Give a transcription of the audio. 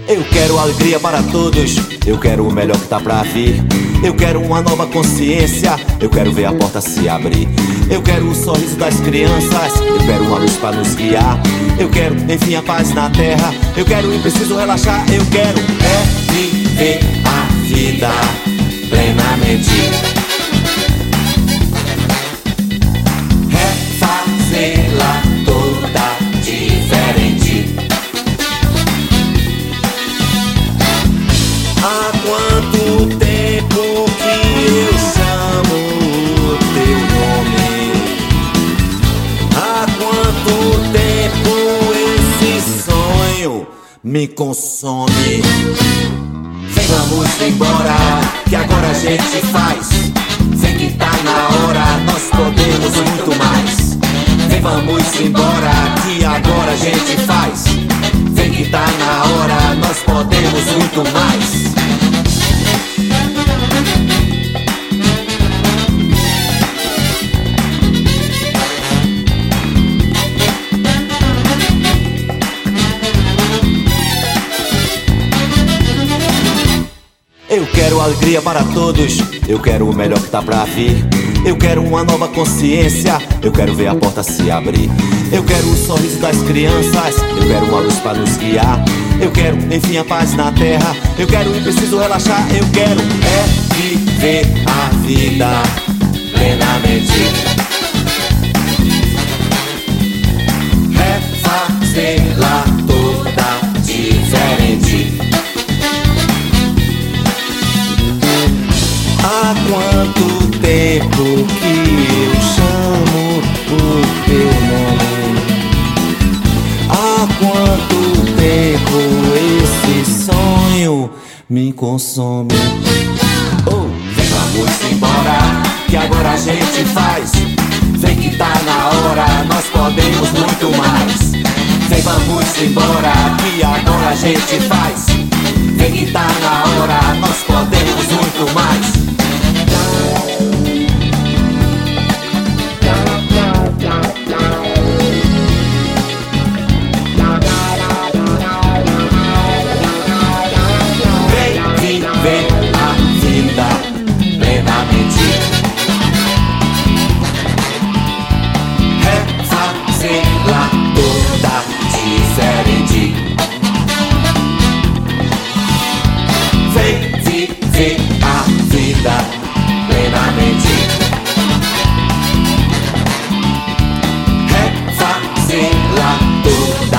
Eu quero alegria para todos, eu quero o melhor que tá pra vir. Eu quero uma nova consciência, eu quero ver a porta se abrir. Eu quero o sorriso das crianças, eu quero uma luz pra nos guiar. Eu quero, enfim, a paz na terra. Eu quero e preciso relaxar. Eu quero viver a vida plenamente, refazê-la toda diferente. Há quanto tempo que eu chamo o teu nome? Há quanto tempo esse sonho me consome? Vem, vamos embora, que agora a gente faz. Vem que tá na hora, nós podemos muito mais. Vem, vamos embora, que agora a gente faz. Vem que tá na hora, nós podemos muito mais. Eu quero alegria para todos, eu quero o melhor que tá pra vir. Eu quero uma nova consciência, eu quero ver a porta se abrir. Eu quero o sorriso das crianças, eu quero uma luz pra nos guiar. Eu quero, enfim, a paz na terra. Eu quero e preciso relaxar. Eu quero viver a vida plenamente, refazê-la toda diferente. Há quanto tempo que eu chamo o teu nome? Há quanto tempo esse sonho me consome? Oh, vem, vamos embora, que agora a gente faz. Vem que tá na hora, nós podemos muito mais. Vem, vamos embora, que agora a gente faz. Vem que tá na hora, nós podemos muito mais. Refazê-la toda diferente. Vem viver a vida plenamente, refazê-la toda